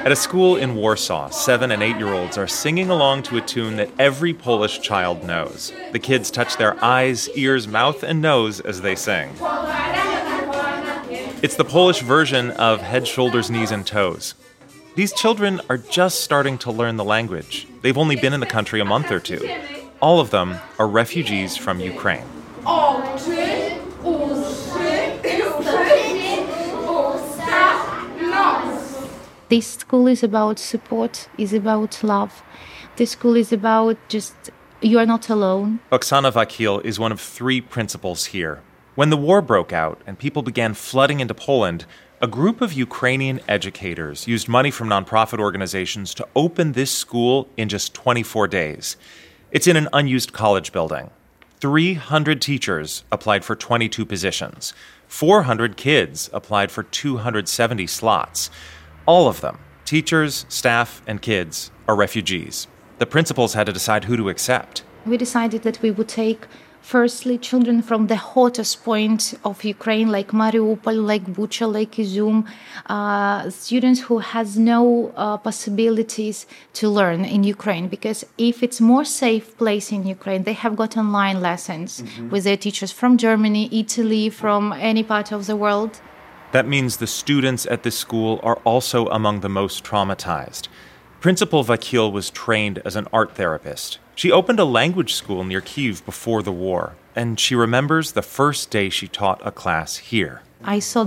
At a school in Warsaw, 7- and 8-year-olds are singing along to a tune that every Polish child knows. The kids touch their eyes, ears, mouth, and nose as they sing. It's the Polish version of Head, Shoulders, Knees, and Toes. These children are just starting to learn the language. They've only been in the country a month or two. All of them are refugees from Ukraine. This school is about support, is about love. This school is about just, you are not alone. Oksana Vakil is one of 3 principals here. When the war broke out and people began flooding into Poland, a group of Ukrainian educators used money from nonprofit organizations to open this school in just 24 days. It's in an unused college building. 300 teachers applied for 22 positions. 400 kids applied for 270 slots. All of them, teachers, staff, and kids, are refugees. The principals had to decide who to accept. We decided that we would take, firstly, children from the hottest point of Ukraine, like Mariupol, like Bucha, like Izum, students who has no possibilities to learn in Ukraine. Because if it's more safe place in Ukraine, they have got online lessons with their teachers from Germany, Italy, from any part of the world. That means the students at this school are also among the most traumatized. Principal Vakil was trained as an art therapist. She opened a language school near Kyiv before the war, and she remembers the first day she taught a class here. I saw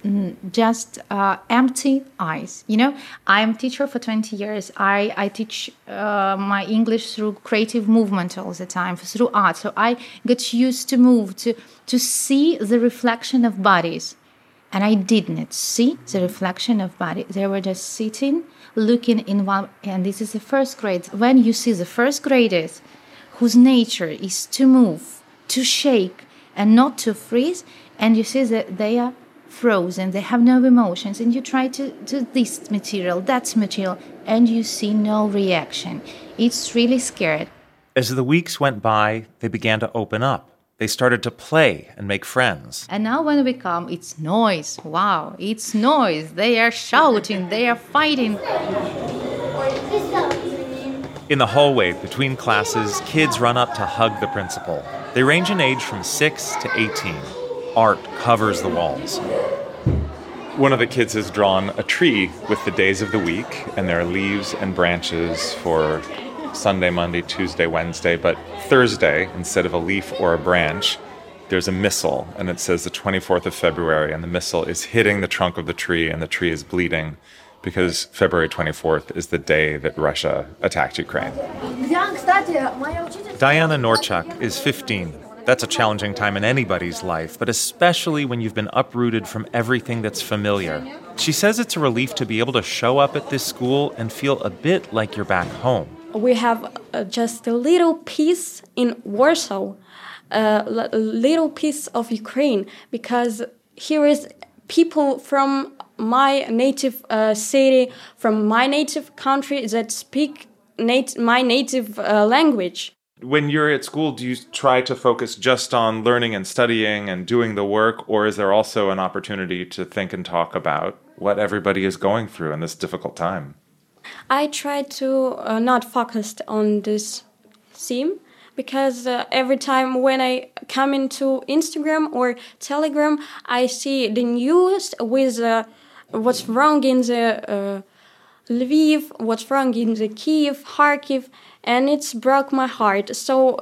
just empty eyes. You know, I'm a teacher for 20 years. I teach my English through creative movement all the time, through art. So I got used to move, to see the reflection of bodies. And I did not see the reflection of body. They were just sitting, looking in one, and this is the first grade. When you see the first graders, whose nature is to move, to shake, and not to freeze, and you see that they are frozen, they have no emotions, and you try to do this material, that material, and you see no reaction. It's really scary. As the weeks went by, they began to open up. They started to play and make friends. And now when we come, it's noise. Wow, it's noise. They are shouting, they are fighting. In the hallway between classes, kids run up to hug the principal. They range in age from 6 to 18. Art covers the walls. One of the kids has drawn a tree with the days of the week, and there are leaves and branches for Sunday, Monday, Tuesday, Wednesday, but Thursday, instead of a leaf or a branch, there's a missile, and it says the 24th of February, and the missile is hitting the trunk of the tree, and the tree is bleeding because February 24th is the day that Russia attacked Ukraine. Diana Norchak is 15. That's a challenging time in anybody's life, but especially when you've been uprooted from everything that's familiar. She says it's a relief to be able to show up at this school and feel a bit like you're back home. We have just a little piece in Warsaw, a little piece of Ukraine, because here is people from my native city, from my native country that speak my native language. When you're at school, do you try to focus just on learning and studying and doing the work, or is there also an opportunity to think and talk about what everybody is going through in this difficult time? I try to not focus on this theme because every time when I come into Instagram or Telegram, I see the news with what's wrong in the Lviv, what's wrong in the Kyiv, Kharkiv, and it's broke my heart. So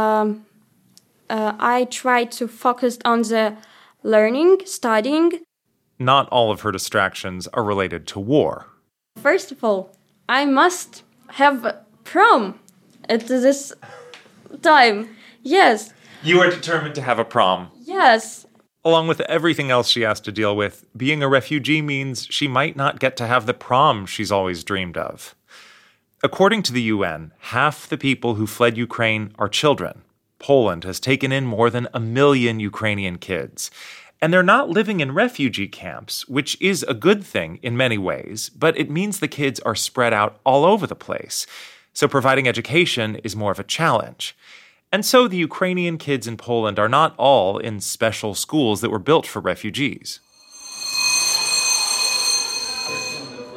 I try to focus on the learning, studying. Not all of her distractions are related to war. First of all, I must have prom at this time. Yes. You are determined to have a prom. Yes. Along with everything else she has to deal with, being a refugee means she might not get to have the prom she's always dreamed of. According to the UN, half the people who fled Ukraine are children. Poland has taken in more than 1 million Ukrainian kids. And they're not living in refugee camps, which is a good thing in many ways, but it means the kids are spread out all over the place. So providing education is more of a challenge. And so the Ukrainian kids in Poland are not all in special schools that were built for refugees.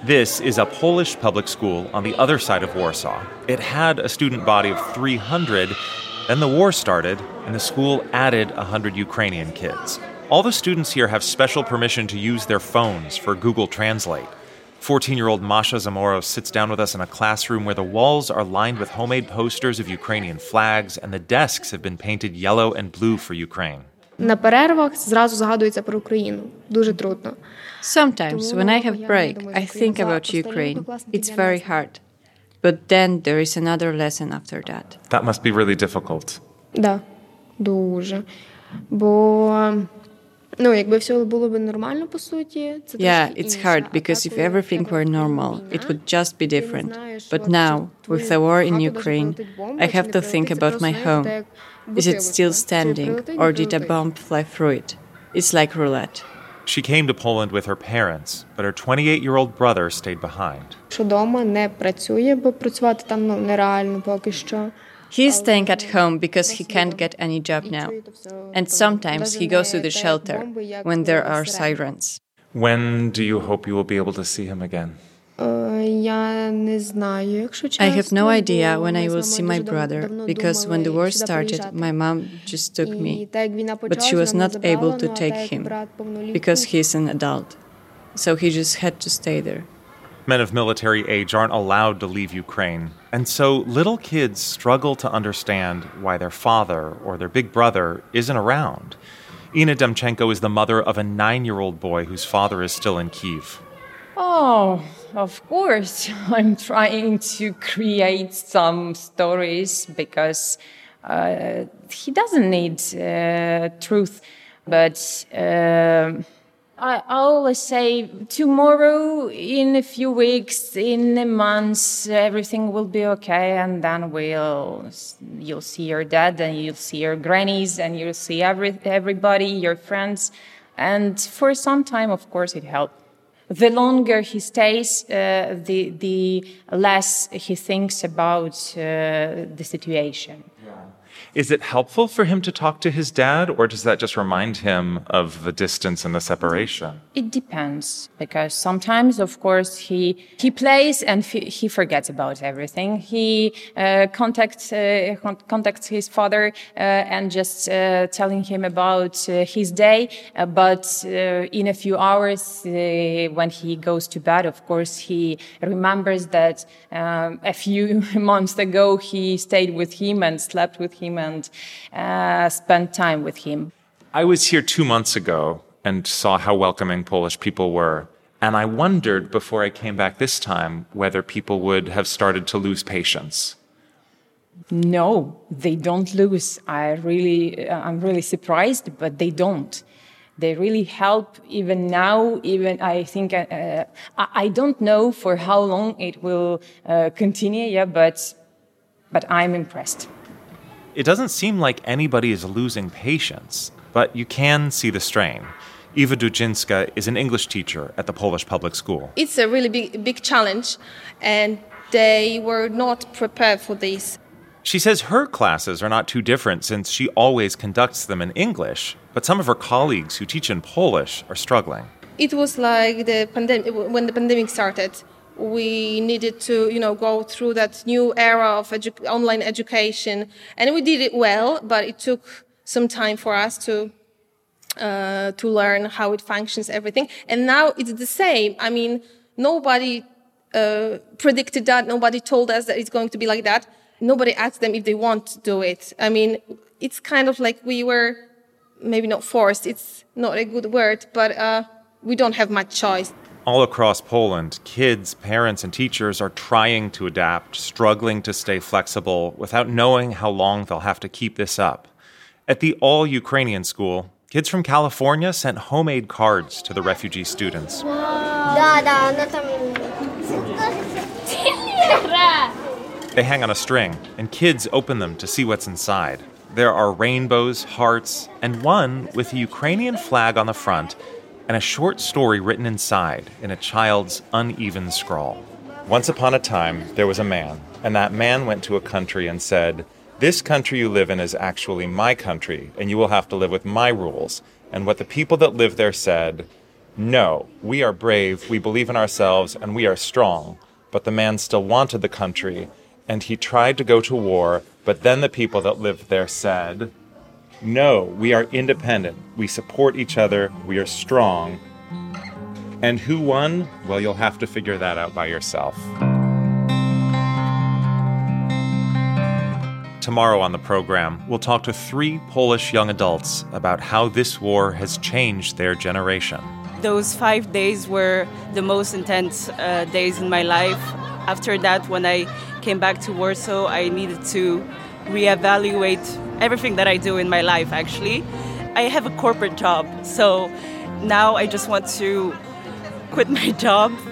This is a Polish public school on the other side of Warsaw. It had a student body of 300. Then the war started, and the school added 100 Ukrainian kids. All the students here have special permission to use their phones for Google Translate. 14-year-old Masha Zamoros sits down with us in a classroom where the walls are lined with homemade posters of Ukrainian flags, and the desks have been painted yellow and blue for Ukraine. На перервах зразу згадується про Україну. Дуже трудно. Sometimes, when I have break, I think about Ukraine. It's very hard. But then there is another lesson after that. That must be really difficult. Да, дуже. Бо, якби все було б нормально, по суті, це Yeah, it's hard because if everything were normal, it would just be different. But now, with the war in Ukraine, I have to think about my home. Is it still standing, or did a bomb fly through it? It's like roulette. She came to Poland with her parents, but her 28-year-old brother stayed behind. Що дома не працює, бо працювати там нереально поки що. He's staying at home because he can't get any job now. And sometimes he goes to the shelter when there are sirens. When do you hope you will be able to see him again? Я не знаю, якщо чесно. I have no idea when I will see my brother, because when the war started, my mom just took me. But she was not able to take him, because he's an adult. So he just had to stay there. Men of military age aren't allowed to leave Ukraine, and so little kids struggle to understand why their father or their big brother isn't around. Ina Demchenko is the mother of a 9-year-old boy whose father is still in Kyiv. Oh, of course. I'm trying to create some stories because he doesn't need truth. But I always say tomorrow, in a few weeks, in a month, everything will be okay. And then you'll see your dad and you'll see your grannies and you'll see everybody, your friends. And for some time, of course, it helped. The longer he stays, the less he thinks about the situation. Is it helpful for him to talk to his dad, or does that just remind him of the distance and the separation? It depends, because sometimes, of course, he plays and he forgets about everything. He contacts his father and just telling him about his day. But in a few hours, when he goes to bed, of course, he remembers that a few months ago he stayed with him and slept with him and spent time with him. I was here 2 months ago and saw how welcoming Polish people were. And I wondered before I came back this time whether people would have started to lose patience. No, they don't lose. I'm really surprised, but they don't. They really help even now. Even I think I don't know for how long it will continue. Yeah, but I'm impressed. It doesn't seem like anybody is losing patience, but you can see the strain. Eva Dudzinska is an English teacher at the Polish public school. It's a really big challenge, and they were not prepared for this. She says her classes are not too different since she always conducts them in English, but some of her colleagues who teach in Polish are struggling. It was like when the pandemic started. We needed to, go through that new era of online education, and we did it well. But it took some time for us to learn how it functions, everything. And now it's the same. I mean, nobody predicted that. Nobody told us that it's going to be like that. Nobody asked them if they want to do it. I mean, it's kind of like we were maybe not forced. It's not a good word, but we don't have much choice. All across Poland, kids, parents, and teachers are trying to adapt, struggling to stay flexible without knowing how long they'll have to keep this up. At the all-Ukrainian school, kids from California sent homemade cards to the refugee students. They hang on a string, and kids open them to see what's inside. There are rainbows, hearts, and one with a Ukrainian flag on the front and a short story written inside in a child's uneven scrawl. Once upon a time, there was a man, and that man went to a country and said, "This country you live in is actually my country, and you will have to live with my rules." And what the people that lived there said, No, we are brave, we believe in ourselves, and we are strong. But the man still wanted the country, and he tried to go to war, but then the people that lived there said, no, we are independent, we support each other, we are strong. And who won? Well, you'll have to figure that out by yourself. Tomorrow on the program, we'll talk to 3 Polish young adults about how this war has changed their generation. Those 5 days were the most intense days in my life. After that, when I came back to Warsaw, I needed to reevaluate everything that I do in my life, actually. I have a corporate job, so now I just want to quit my job